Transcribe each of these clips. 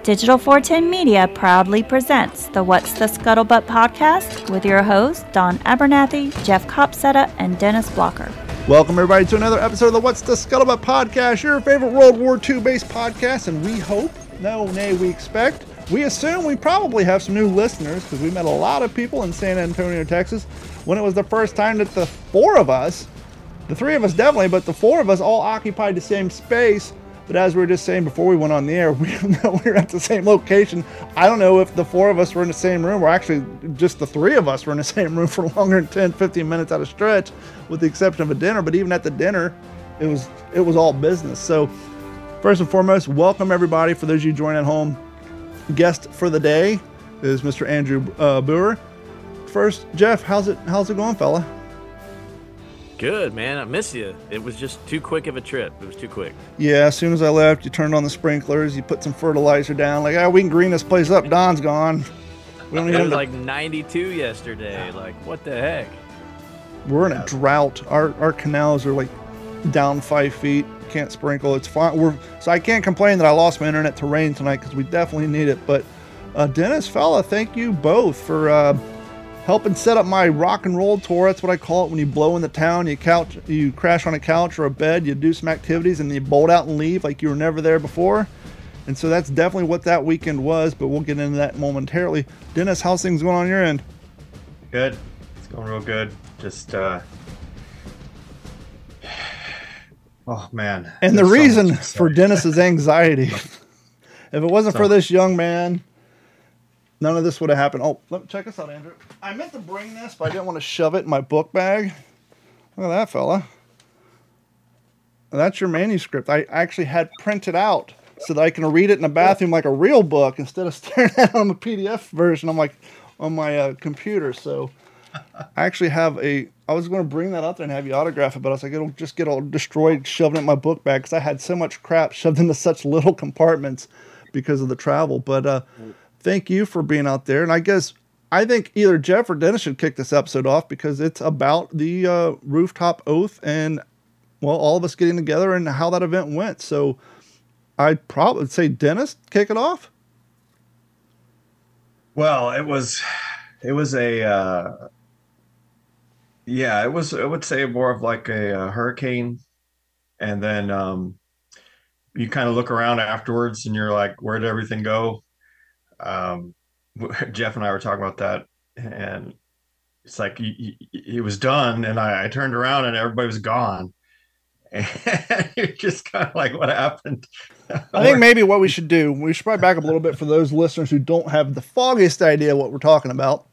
Digital 410 Media proudly presents the What's the Scuttlebutt podcast with your hosts, Don Abernathy, Jeff Copsetta, and Dennis Blocker. Welcome, everybody, to another episode of the What's the Scuttlebutt podcast, your favorite World War II based podcast. And we hope, we expect, we assume we probably have some new listeners because we met a lot of people in San Antonio, Texas, when it was the first time that the four of us, the three of us definitely, but the four of us all occupied the same space. But as we were just saying before we went on the air, we were at the same location. I don't know if the four of us were in the same room, or actually just the three of us were in the same room for longer than 10, 15 minutes at a stretch, with the exception of a dinner. But even at the dinner, it was all business. So first and foremost, welcome everybody. For those of you joining at home, guest for the day is Mr. Andrew Boer. First, Jeff, how's it going, fella? Good, man. I miss you. It was just too quick of a trip. It was too quick. Yeah, as soon as I left, you turned on the sprinklers, you put some fertilizer down. Like, we can green this place up. Don's gone. We don't even like 92 yesterday. Like, what the heck? We're in a drought. Our canals are like down 5 feet. Can't sprinkle. It's fine. So I can't complain that I lost my internet to rain tonight because we definitely need it. But Dennis, fella, thank you both for helping set up my rock and roll tour. That's what I call it. When you blow in the town, you crash on a couch or a bed, you do some activities, and then you bolt out and leave like you were never there before. And so that's definitely what that weekend was, but we'll get into that momentarily. Dennis, how's things going on your end? Good. It's going real good. Just, oh man. And the reason for Dennis's anxiety, if it wasn't for this young man, none of this would have happened. Oh, check us out, Andrew. I meant to bring this, but I didn't want to shove it in my book bag. Look at that, fella. That's your manuscript. I actually had printed out so that I can read it in the bathroom like a real book instead of staring at it on the PDF version on my computer. So I actually have I was going to bring that out there and have you autograph it, but I was like, it'll just get all destroyed shoving it in my book bag because I had so much crap shoved into such little compartments because of the travel. But thank you for being out there. And I think either Jeff or Dennis should kick this episode off because it's about the rooftop oath and, well, all of us getting together and how that event went. So I'd probably say, Dennis, kick it off. Well, it was I would say more of like a hurricane. And then you kind of look around afterwards and you're like, where did everything go? Jeff and I were talking about that, and it's like it was done, and I turned around and everybody was gone, and you're just kind of like, what happened? I think maybe what we should do, we should probably back up a little bit for those listeners who don't have the foggiest idea what we're talking about.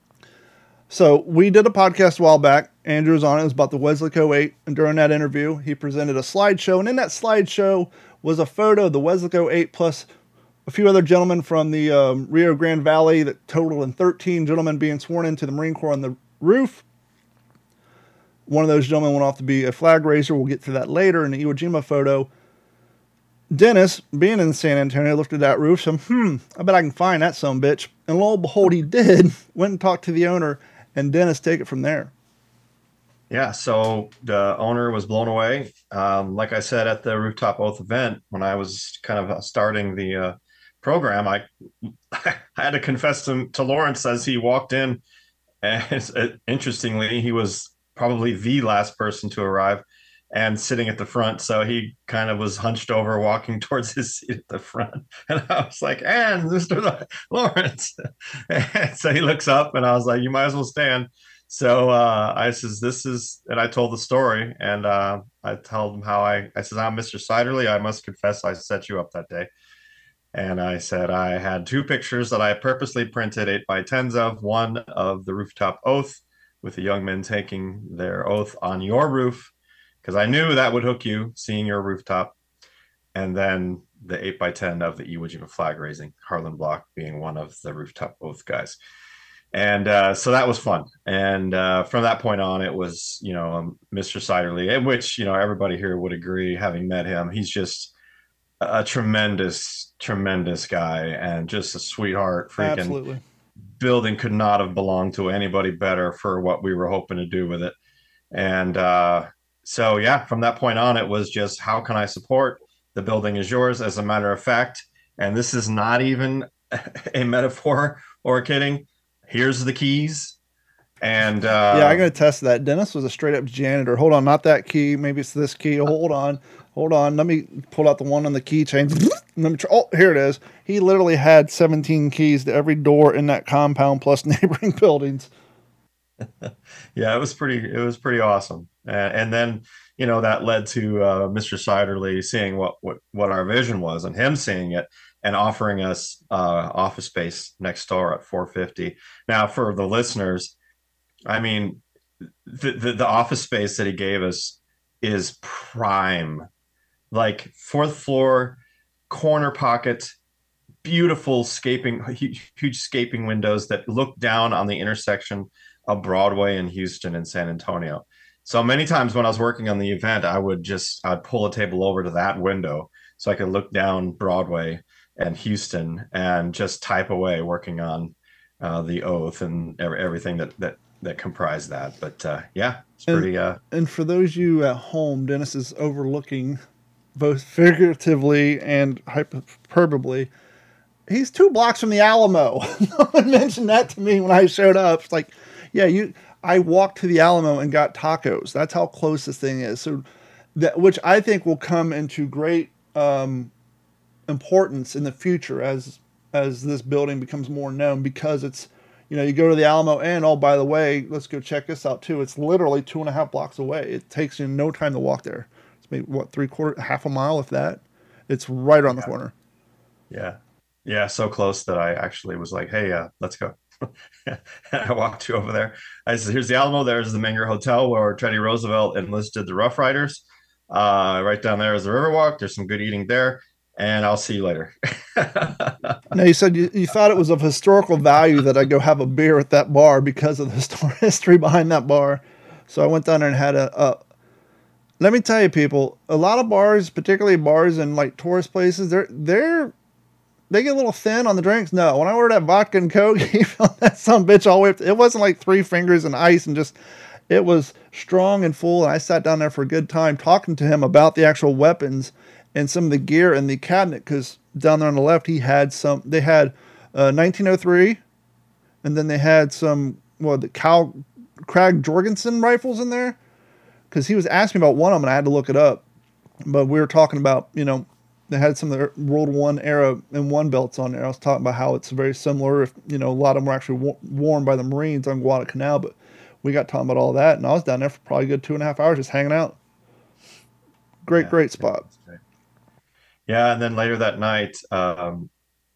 So we did a podcast a while back. Andrew was on it. It was about the Weslaco 8, and during that interview, he presented a slideshow, and in that slideshow was a photo of the Weslaco 8 plus a few other gentlemen from the Rio Grande Valley, that totaled in 13 gentlemen being sworn into the Marine Corps on the roof. One of those gentlemen went off to be a flag raiser. We'll get to that later in the Iwo Jima photo. Dennis, being in San Antonio, looked at that roof, so, I bet I can find that sumbitch. And lo and behold, he did. Went and talked to the owner, and Dennis, take it from there. Yeah, so the owner was blown away. Like I said, at the Rooftop Oath event, when I was kind of starting the program, I had to confess to Lawrence as he walked in. And interestingly, he was probably the last person to arrive and sitting at the front. So he kind of was hunched over, walking towards his seat at the front. And I was like, and Mr. Lawrence. And so he looks up and I was like, you might as well stand. So I says, and I told the story, and I told him how I said, I'm Mr. Siderly. I must confess I set you up that day. And I said I had two pictures that I purposely printed 8x10s of, one of the rooftop oath with the young men taking their oath on your roof, because I knew that would hook you, seeing your rooftop. And then the 8x10 of the Iwo Jima flag raising, Harlan Block being one of the rooftop oath guys. And so that was fun. And from that point on, it was, Mr. Siderly, which, everybody here would agree, having met him. He's just a tremendous guy and just a sweetheart. Freaking Absolutely. Building could not have belonged to anybody better for what we were hoping to do with it. And so, yeah, from that point on, it was just, how can I support? The building is yours. As a matter of fact, And this is not even a metaphor or kidding. Here's the keys. And yeah, I gotta test that. Dennis was a straight up janitor. Hold on, not that key. Maybe it's this key. Hold on. Let me pull out the one on the keychain. Let me try. Oh, here it is. He literally had 17 keys to every door in that compound plus neighboring buildings. Yeah, it was pretty awesome. And then, that led to Mr. Siderly seeing what our vision was and him seeing it and offering us office space next door at 450. Now, for the listeners, I mean, the office space that he gave us is prime, like fourth floor, corner pocket, beautiful huge scaping windows that look down on the intersection of Broadway in Houston and San Antonio. So many times when I was working on the event, I'd pull a table over to that window so I could look down Broadway and Houston and just type away, working on the oath and everything that comprised that. But yeah, it's pretty. And for those of you at home, Dennis is overlooking both figuratively and hyperbole. He's 2 blocks from the Alamo. No one mentioned that to me when I showed up. It's like, yeah, I walked to the Alamo and got tacos. That's how close this thing is. So which I think will come into great importance in the future as this building becomes more known, because it's, you go to the Alamo and, oh, by the way, let's go check this out too. It's literally 2.5 blocks away. It takes you no time to walk there. It's maybe half a mile, if that. It's right around the corner. Yeah. Yeah. So close that I actually was like, hey, let's go. And I walked you over there. I said, here's the Alamo. There's the Menger Hotel where Teddy Roosevelt enlisted the Rough Riders. Right down there is the Riverwalk. There's some good eating there. And I'll see you later. Now, you said you thought it was of historical value that I go have a beer at that bar because of the history behind that bar. So I went down there and had let me tell you, people, a lot of bars, particularly bars in like tourist places, they get a little thin on the drinks. No, when I ordered that vodka and Coke, he felt that son bitch all the way up. It wasn't like 3 fingers and ice and just, it was strong and full. And I sat down there for a good time talking to him about the actual weapons and some of the gear in the cabinet, because down there on the left, they had 1903, and then they had some, the Krag Jorgensen rifles in there, because he was asking me about one of them, and I had to look it up. But we were talking about, they had some of the World War I era M1 belts on there. I was talking about how it's very similar. If a lot of them were actually worn by the Marines on Guadalcanal, but we got talking about all that, and I was down there for probably a good 2.5 hours just hanging out. Great spot. Yeah, and then later that night, and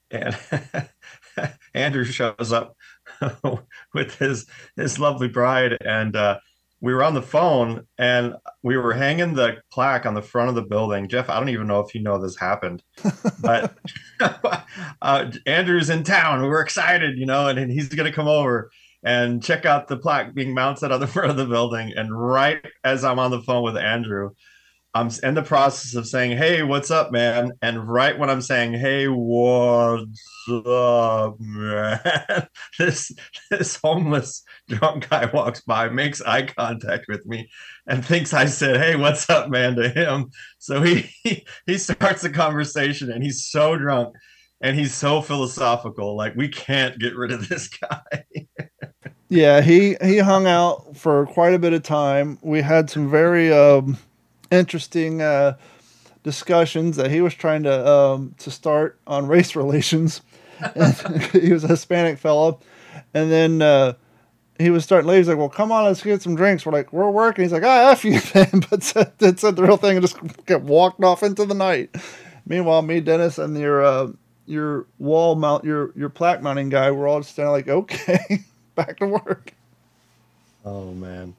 Andrew shows up with his lovely bride, and we were on the phone, and we were hanging the plaque on the front of the building. Jeff, I don't even know if you know this happened, but Andrew's in town. We're excited, and he's going to come over and check out the plaque being mounted on the front of the building. And right as I'm on the phone with Andrew, I'm in the process of saying, hey, what's up, man? And right when I'm saying, hey, what's up, man? This homeless drunk guy walks by, makes eye contact with me, and thinks I said, hey, what's up, man, to him. So he starts the conversation, and he's so drunk and he's so philosophical. Like, we can't get rid of this guy. Yeah, he hung out for quite a bit of time. We had some very interesting discussions that he was trying to start on race relations. He was a Hispanic fellow, and then he was starting late. He's like, well, come on, let's get some drinks. We're like, we're working. He's like, F you then. But said the real thing and just get walked off into the night. Meanwhile, me, Dennis, and your wall mount, your plaque mounting guy, we're all just standing like, okay, back to work. Oh man.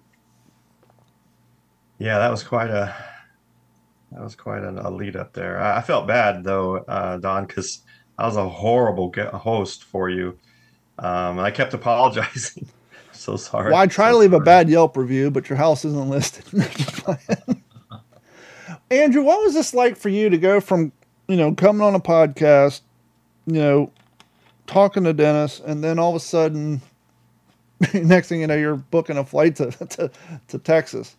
Yeah, that was quite a lead up there. I felt bad though, Don, because I was a horrible host for you. I kept apologizing. So sorry. Well, I try to leave a bad Yelp review, but your house isn't listed. Andrew, what was this like for you to go from, coming on a podcast, talking to Dennis, and then all of a sudden, next thing you know, you're booking a flight to Texas?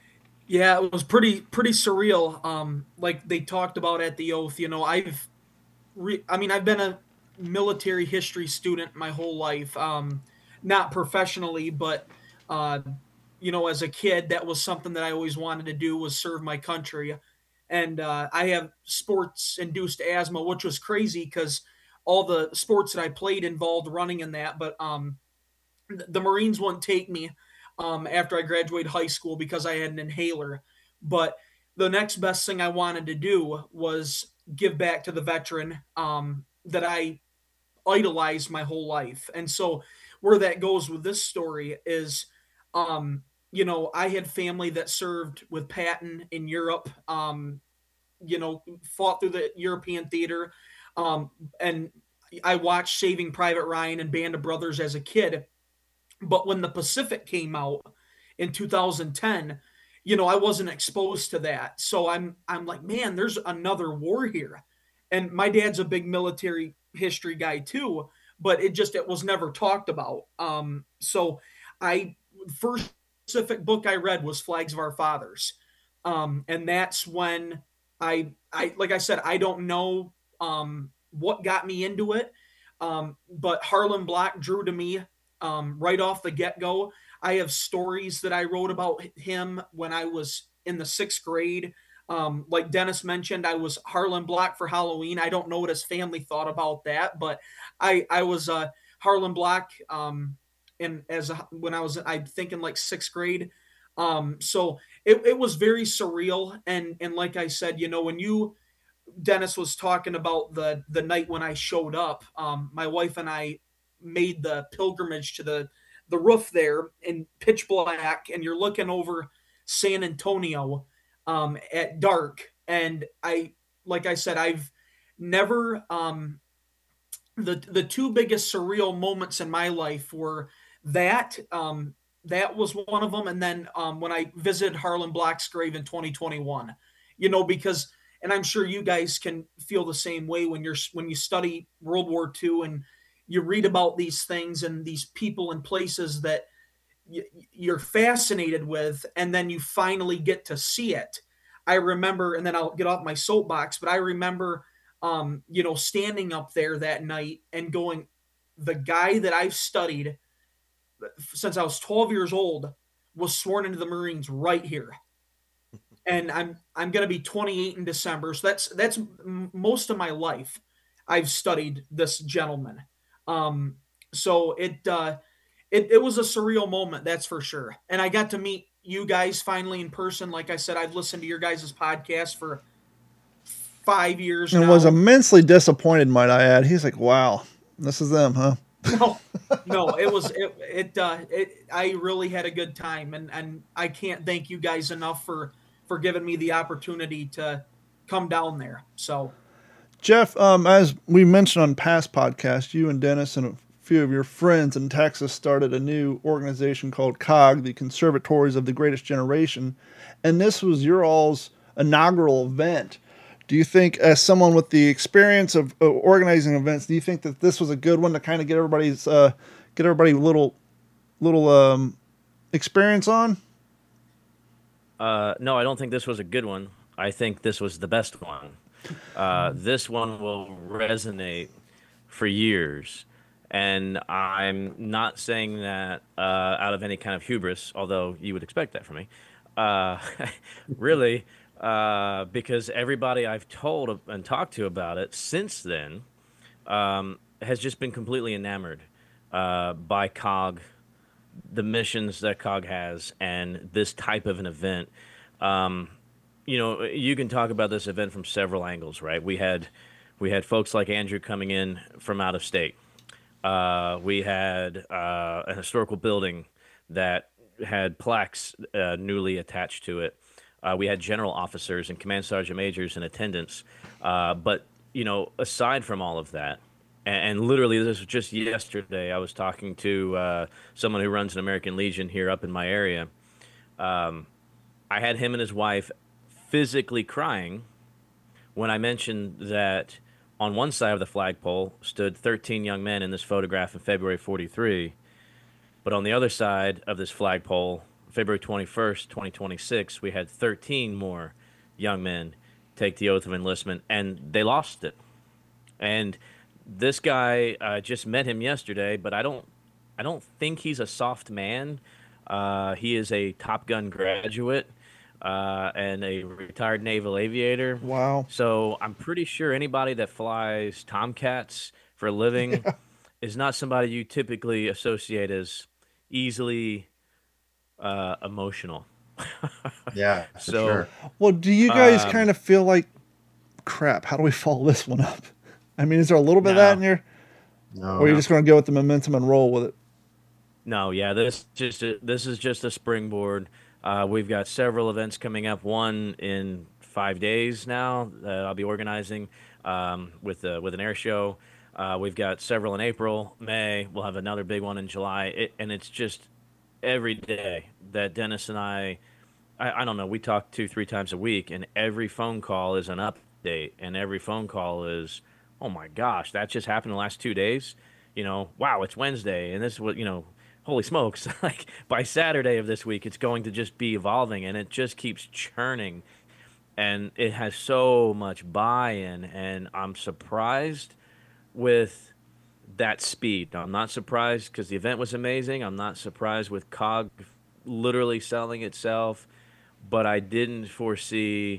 Yeah, it was pretty surreal. Like they talked about at the oath, I've been a military history student my whole life, not professionally, but as a kid, that was something that I always wanted to do, was serve my country. And I have sports-induced asthma, which was crazy because all the sports that I played involved running in that. But the Marines wouldn't take me after I graduated high school because I had an inhaler. But the next best thing I wanted to do was give back to the veteran that I idolized my whole life. And so where that goes with this story is, I had family that served with Patton in Europe, fought through the European theater. And I watched Saving Private Ryan and Band of Brothers as a kid. But when the Pacific came out in 2010, I wasn't exposed to that. So I'm like, man, there's another war here. And my dad's a big military history guy too, but it was never talked about. So first Pacific book I read was Flags of Our Fathers. And that's when I like I said, I don't know what got me into it. But Harlan Block drew to me right off the get-go. I have stories that I wrote about him when I was in the 6th grade. Like Dennis mentioned, I was Harlan Block for Halloween. I don't know what his family thought about that, but I was Harlan Block when I was, I think, in like 6th grade. So it was very surreal. And like I said, when Dennis was talking about the night when I showed up, my wife and I made the pilgrimage to the roof there in pitch black, and you're looking over San Antonio at dark. And like I said, I've never, the two biggest surreal moments in my life were that was one of them. And then when I visited Harlan Block's grave in 2021, because, and I'm sure you guys can feel the same way when you study World War II and you read about these things and these people and places that you're fascinated with, and then you finally get to see it. I remember, and then I'll get off my soapbox, but I remember, standing up there that night and going, the guy that I've studied since I was 12 years old was sworn into the Marines right here. And I'm going to be 28 in December. So that's most of my life I've studied this gentleman. So it was a surreal moment, that's for sure. And I got to meet you guys finally in person. Like I said, I've listened to your guys' podcast for 5 years and now. was immensely disappointed, might I add. He's like, wow, this is them, huh? No, it was, I really had a good time, and I can't thank you guys enough for giving me the opportunity to come down there. So, Jeff, as we mentioned on past podcasts, you and Dennis and a few of your friends in Texas started a new organization called COG, the Conservatories of the Greatest Generation, and this was your all's inaugural event. Do you think, as someone with the experience of organizing events, do you think that this was a good one to kind of get everybody a little experience on? No, I don't think this was a good one. I think this was the best one. This one will resonate for years. And I'm not saying that out of any kind of hubris, although you would expect that from me. Really, because everybody I've told and talked to about it since then has just been completely enamored by COG, the missions that COG has, and this type of an event. You can talk about this event from several angles, right? We had folks like Andrew coming in from out of state. We had a historical building that had plaques newly attached to it. We had general officers and command sergeant majors in attendance. But, aside from all of that, and literally this was just yesterday, I was talking to someone who runs an American Legion here up in my area. I had him and his wife physically crying when I mentioned that on one side of the flagpole stood 13 young men in this photograph in February 43, but on the other side of this flagpole, February 21st, 2026, we had 13 more young men take the oath of enlistment, and they lost it. And this guy, just met him yesterday, but I don't think he's a soft man. He is a Top Gun graduate and a retired naval aviator. Wow. So I'm pretty sure anybody that flies Tomcats for a living is not somebody you typically associate as easily emotional. Yeah, for So sure. Well, do you guys kind of feel like, crap, how do we follow this one up? I mean, is there a little bit of that in your, No, or are you just going to go with the momentum and roll with it? No, yeah, this is just a springboard. We've got several events coming up. One in 5 days now that I'll be organizing with an air show. We've got several in April, May. We'll have another big one in July. And it's just every day that Dennis and I don't know, we talk 2-3 times a week, and every phone call is an update, and every phone call is, oh my gosh, that just happened in the last 2 days. Wow, it's Wednesday, and this is what, holy smokes, like by Saturday of this week, it's going to just be evolving, and it just keeps churning, and it has so much buy-in, and I'm surprised with that speed. I'm not surprised because the event was amazing. I'm not surprised with COG literally selling itself, but I didn't foresee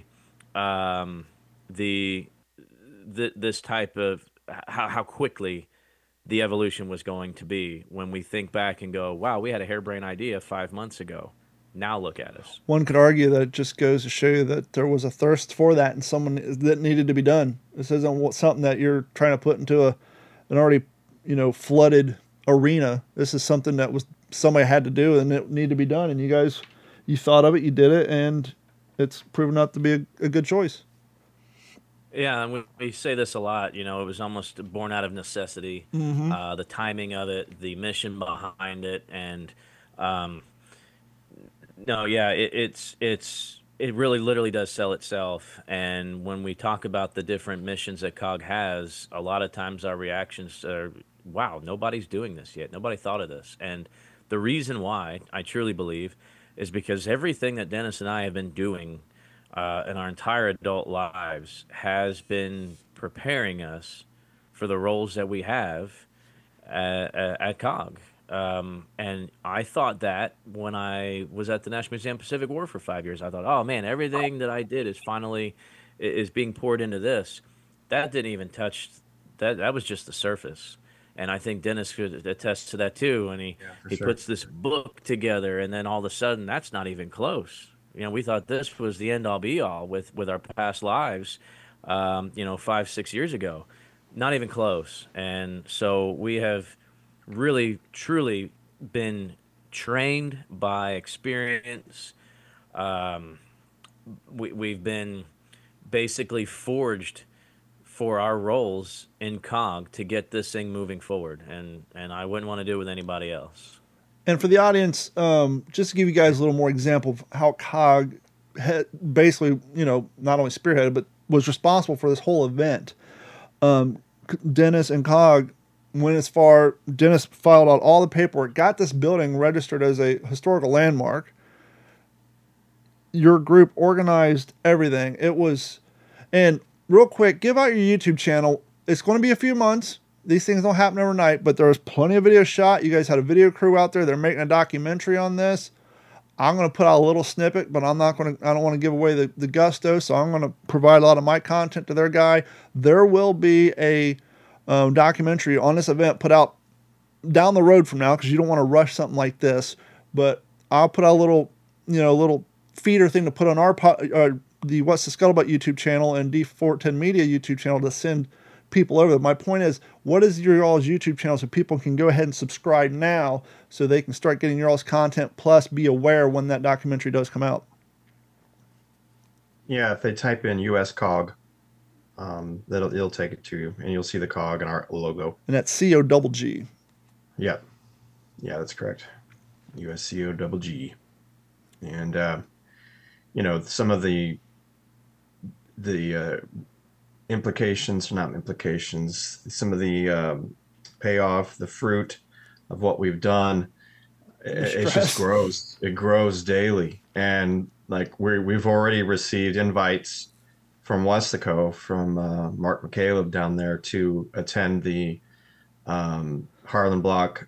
this type of how quickly the evolution was going to be when we think back and go, wow, we had a harebrained idea 5 months ago. Now look at us. One could argue that it just goes to show you that there was a thirst for that and someone that needed to be done. This isn't something that you're trying to put into an already, flooded arena. This is something that was somebody had to do and it needed to be done. And you guys, you thought of it, you did it, and it's proven out to be a good choice. Yeah, and we say this a lot. It was almost born out of necessity. The timing of it, the mission behind it, and no, yeah, it really literally does sell itself. And when we talk about the different missions that COG has, a lot of times our reactions are, "Wow, nobody's doing this yet. Nobody thought of this." And the reason why I truly believe is because everything that Dennis and I have been doing in our entire adult lives has been preparing us for the roles that we have at COG. And I thought that when I was at the National Museum Pacific War for 5 years, I thought, oh man, everything that I did is being poured into this. That didn't even touch that. That was just the surface. And I think Dennis could attest to that too. And he sure. puts this book together, and then all of a sudden, that's not even close. We thought this was the end all be all with our past lives, 5-6 years ago. Not even close. And so we have really, truly been trained by experience. We've been basically forged for our roles in COG to get this thing moving forward. And I wouldn't want to do it with anybody else. And for the audience, just to give you guys a little more example of how COG had basically, not only spearheaded, but was responsible for this whole event. Dennis and COG went as far, Dennis filed out all the paperwork, got this building registered as a historical landmark. Your group organized everything. And real quick, give out your YouTube channel. It's going to be a few months. These things don't happen overnight, but there was plenty of video shot. You guys had a video crew out there. They're making a documentary on this. I'm going to put out a little snippet, but I don't want to give away the gusto. So I'm going to provide a lot of my content to their guy. There will be a documentary on this event put out down the road from now, because you don't want to rush something like this, but I'll put out a little feeder thing to put on the What's the Scuttlebutt YouTube channel and D410 Media YouTube channel to send people over. My point is, what is your all's YouTube channel so people can go ahead and subscribe now so they can start getting your all's content, plus be aware when that documentary does come out? Yeah, if they type in US COG, it'll take it to you, and you'll see the COG and our logo. And that's COGG. Yeah, that's correct. USCOGG. And some of the implications, some of the payoff, the fruit of what we've done, it just grows. It grows daily, and like we've already received invites from Westaco, from Mark McCaleb down there to attend the Harlan Block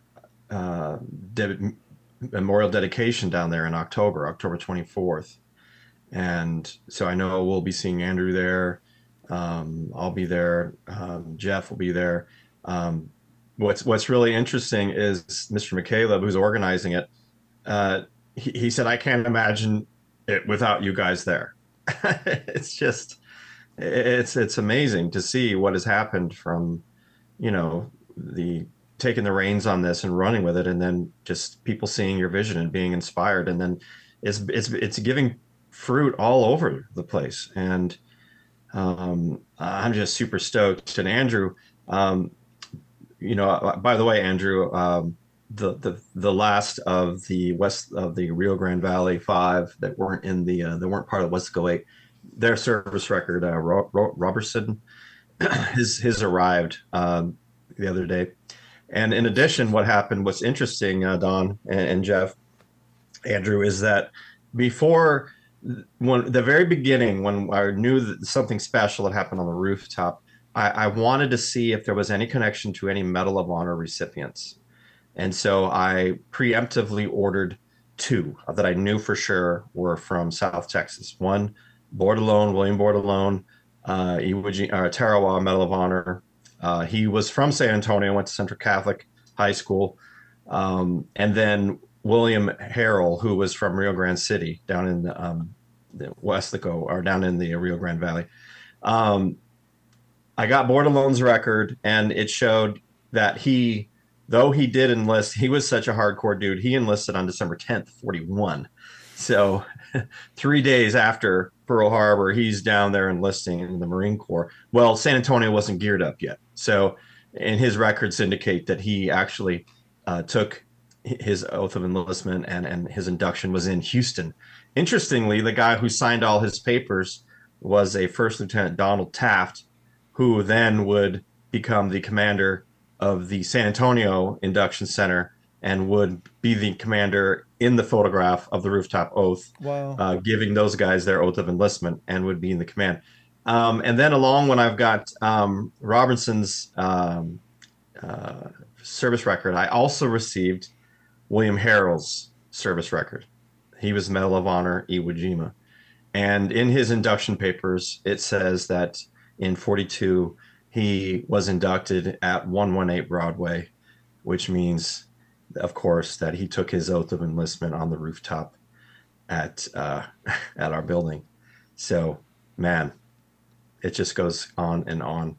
memorial dedication down there in October 24th. And so I know we'll be seeing Andrew there. I'll be there. Jeff will be there. What's really interesting is Mr. McCaleb, who's organizing it. He said, I can't imagine it without you guys there. It's just, it's amazing to see what has happened from, the taking the reins on this and running with it, and then just people seeing your vision and being inspired, and then it's giving fruit all over the place. And I'm just super stoked. And Andrew, by the way, Andrew, the last of the Rio Grande Valley 5 that weren't that weren't part of Westaco 8, their service record, Robertson, his arrived the other day. And in addition, what's interesting, Don and Jeff, Andrew, is that before, when the very beginning, when I knew that something special had happened on the rooftop, I wanted to see if there was any connection to any Medal of Honor recipients. And so I preemptively ordered 2 that I knew for sure were from South Texas. One, William Bordelon, Tarawa Medal of Honor. He was from San Antonio, went to Central Catholic High School. And then William Harrell, who was from Rio Grande City, down in the Westaco, or down in the Rio Grande Valley. I got Bordelon's record, and it showed that though he did enlist, he was such a hardcore dude. He enlisted on December 10th, 41. So 3 days after Pearl Harbor, he's down there enlisting in the Marine Corps. Well, San Antonio wasn't geared up yet. So, and his records indicate that he actually took his oath of enlistment, and his induction was in Houston. Interestingly, the guy who signed all his papers was a First Lieutenant Donald Taft, who then would become the commander of the San Antonio Induction Center and would be the commander in the photograph of the rooftop oath. Wow. Giving those guys their oath of enlistment, and would be in the command. And then along, when I've got Robinson's service record, I also received William Harrell's service record. He was Medal of Honor Iwo Jima. And in his induction papers, it says that in 42, he was inducted at 118 Broadway, which means, of course, that he took his oath of enlistment on the rooftop at our building. So, man, it just goes on and on.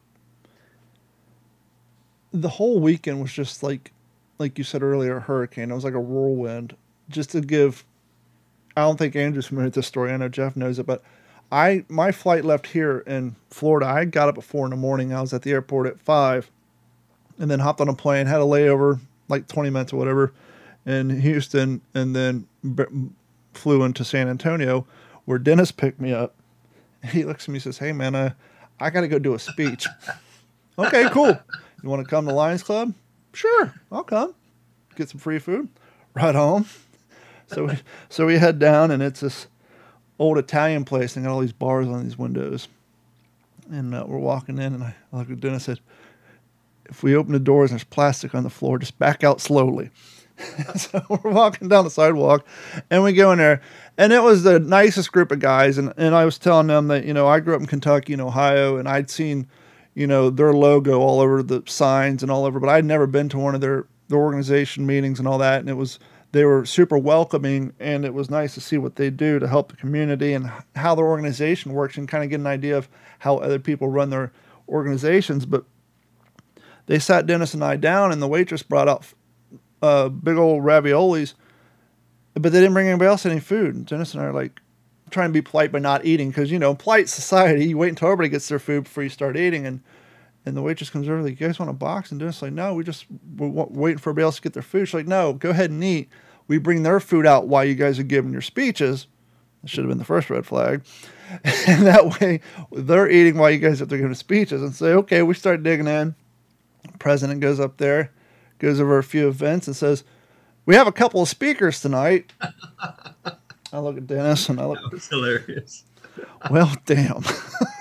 The whole weekend was just like you said earlier, a hurricane. It was like a whirlwind. Just to give, I don't think Andrew's familiar with this story. I know Jeff knows it, but my flight left here in Florida. I got up at 4 a.m. I was at the airport at 5, and then hopped on a plane, had a layover, like 20 minutes or whatever, in Houston, and then flew into San Antonio, where Dennis picked me up. He looks at me and says, "Hey, man, I got to go do a speech." Okay, cool. You want to come to Lions Club? Sure, I'll come. Get some free food. Right on. So we head down, and it's this old Italian place, and got all these bars on these windows. And we're walking in, and I looked at Dennis and said, "If we open the doors and there's plastic on the floor, just back out slowly." So we're walking down the sidewalk, and we go in there, and it was the nicest group of guys. And I was telling them that, I grew up in Kentucky and Ohio, and I'd seen, their logo all over the signs and all over, but I'd never been to one of their organization meetings and all that. And they were super welcoming, and it was nice to see what they do to help the community and how their organization works, and kind of get an idea of how other people run their organizations. But they sat Dennis and I down, and the waitress brought out big old raviolis, but they didn't bring anybody else any food. And Dennis and I are like trying to be polite by not eating, because, polite society, you wait until everybody gets their food before you start eating. And the waitress comes over, like, "You guys want a box?" And Dennis is like, "No, we're waiting for everybody else to get their food." She's like, "No, go ahead and eat. We bring their food out while you guys are giving your speeches." That should have been the first red flag. And that way they're eating while you guys are giving speeches. And say, okay, we start digging in. The president goes up there, goes over a few events, and says, "We have a couple of speakers tonight." I look at Dennis, and I look. That was hilarious. Well, damn.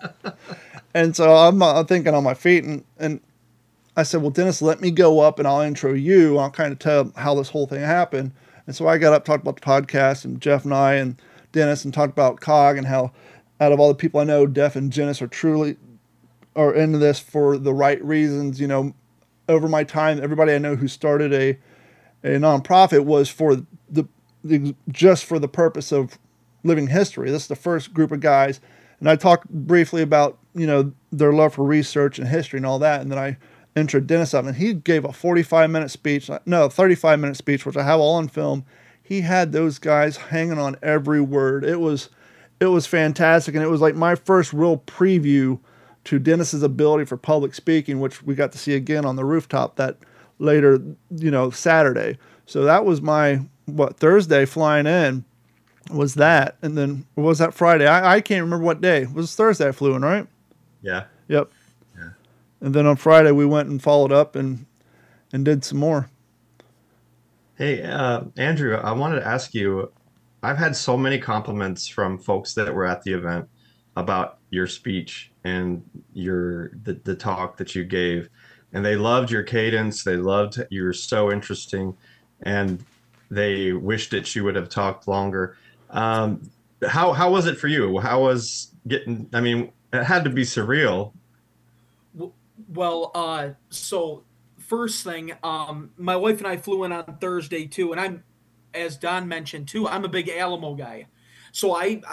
And so I'm thinking on my feet, and I said, well, Dennis, let me go up and I'll intro you. I'll kind of tell how this whole thing happened. And so I got up, talked about the podcast, and Jeff and I and Dennis, and talked about COG and how out of all the people I know, Jeff and Dennis are into this for the right reasons. You know, over my time, everybody I know who started a nonprofit was for just for the purpose of living history. This is the first group of guys. And I talked briefly about, you know, their love for research and history and all that. And then I introduced Dennis up, and he gave a 35-minute speech, 35-minute speech, which I have all on film. He had those guys hanging on every word. It was fantastic. And it was like my first real preview to Dennis's ability for public speaking, which we got to see again on the rooftop that later, you know, Saturday. So that was my, Thursday flying in. Was that, and then was that Friday? I can't remember what day. It was Thursday I flew in, right? Yeah. Yep. Yeah. And then on Friday we went and followed up and did some more. Hey, Andrew, I wanted to ask you, I've had so many compliments from folks that were at the event about your speech and the talk that you gave. And they loved your cadence. They loved you were so interesting, and they wished that you would have talked longer. How was it for you? How was getting? I mean, it had to be surreal. Well, so first thing, my wife and I flew in on Thursday too, and as Don mentioned too, I'm a big Alamo guy, so I